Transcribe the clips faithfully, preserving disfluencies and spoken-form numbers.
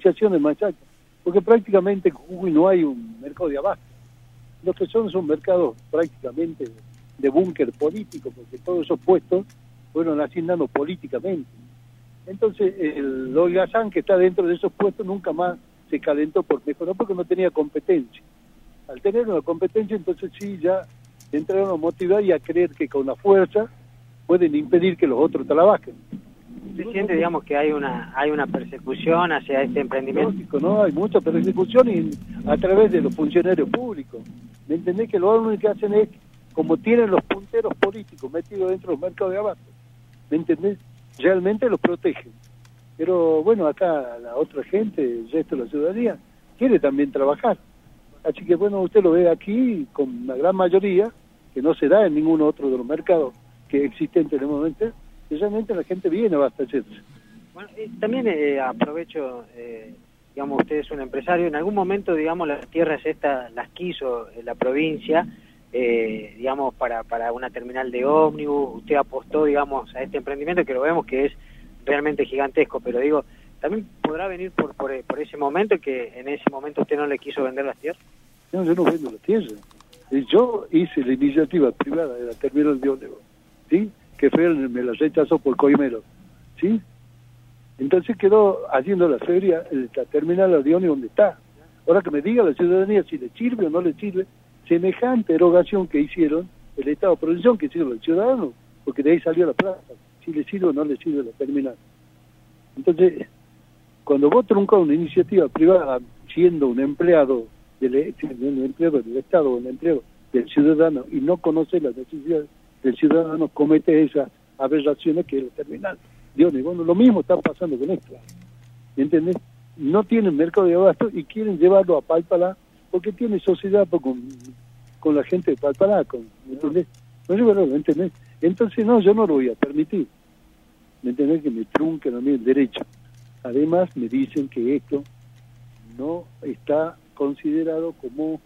reivindicaciones machacas, porque prácticamente en Jujuy no hay un mercado de abasto. Los que son son mercados prácticamente de búnker político, porque todos esos puestos fueron asignados políticamente. Entonces, el holgazán que está dentro de esos puestos nunca más se calentó por mejorar, porque no tenía competencia. Al tener una competencia, entonces sí, ya entraron a motivar y a creer que con la fuerza pueden impedir que los otros trabajen. ¿Se siente, digamos, que hay una hay una persecución hacia este emprendimiento? Lógico, no, hay mucha persecución y a través de los funcionarios públicos. ¿Me entendés? Que lo único que hacen es, como tienen los punteros políticos metidos dentro de los mercados de abasto, ¿me entendés? Realmente los protegen. Pero bueno, acá la otra gente, el resto de la ciudadanía, quiere también trabajar. Así que bueno, usted lo ve aquí con una gran mayoría, que no se da en ningún otro de los mercados que existen en el momento, y realmente la gente viene a abastecerse. Bueno, eh, también eh, aprovecho, eh, digamos, usted es un empresario, en algún momento, digamos, las tierras estas las quiso la provincia, eh, digamos, para, para una terminal de ómnibus, usted apostó, digamos, a este emprendimiento que lo vemos que es realmente gigantesco, pero digo, ¿también podrá venir por, por, por ese momento que en ese momento usted no le quiso vender las tierras? No, yo no vendo las tierras. Yo hice la iniciativa privada de la terminal de ómnibus, ¿sí? Que fue, me la rechazó por coimero, ¿sí? Entonces quedó haciendo la feria, la terminal de ómnibus donde está. Ahora que me diga la ciudadanía si le sirve o no le sirve, semejante erogación que hicieron el Estado de Producción, que hicieron los ciudadanos, porque de ahí salió la plaza, si le sirve o no le sirve la terminal. Entonces, cuando vos truncas una iniciativa privada siendo un empleado del, un empleado del Estado o un empleado del ciudadano y no conoces las necesidades del ciudadano, comete esas aberraciones que es la terminal. Dios mío, bueno, lo mismo está pasando con esto. ¿Entendés? No tienen mercado de abasto y quieren llevarlo a Palpalá porque tiene sociedad con, con la gente de Palpalá, con, ¿entendés? No, yo, bueno, ¿entendés? Entonces, no, yo no lo voy a permitir. ¿Me entendés? Que me trunquen a mí el derecho. Además, me dicen que esto no está considerado como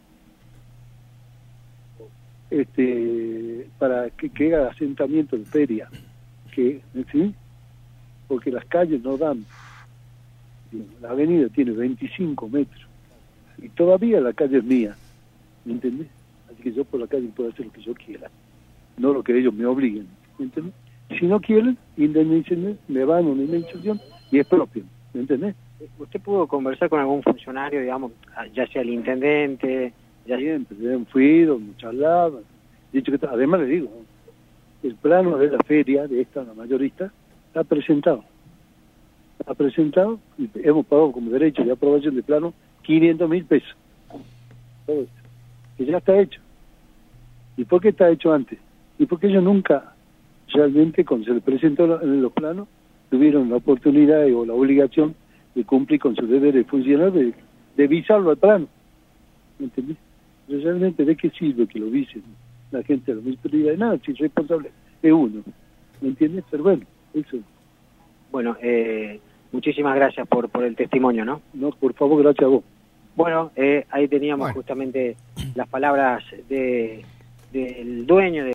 este para que, que haga asentamiento en feria, que ¿sí? Porque las calles no dan. La avenida tiene veinticinco metros y todavía la calle es mía, ¿me entendés? Así que yo por la calle puedo hacer lo que yo quiera, no lo que ellos me obliguen, ¿me entendés? Si no quieren, indemnícenme, me van a una indemnización y es propio, ¿me entendés? ¿Usted pudo conversar con algún funcionario, digamos, ya sea el intendente? Ya siempre, han fui, charlaban, dicho que además le digo, el plano de la feria, de esta, la mayorista, está presentado. Está presentado y hemos pagado como derecho de aprobación de plano quinientos mil pesos. Todo esto, que ya está hecho. ¿Y por qué está hecho antes? Y porque ellos nunca, realmente, cuando se les presentó en los planos, tuvieron la oportunidad o la obligación de cumplir con sus deberes funcionarios de, de visarlo al plano. ¿Me entendés? Pero realmente, ¿de qué sirve que lo visen la gente de la municipalidad? De nada, si es responsable es uno. ¿Me entiendes? Pero bueno, eso. Bueno, eh, muchísimas gracias por, por el testimonio, ¿no? No, por favor, gracias a vos. Bueno, eh, ahí teníamos bueno. justamente las palabras de del dueño de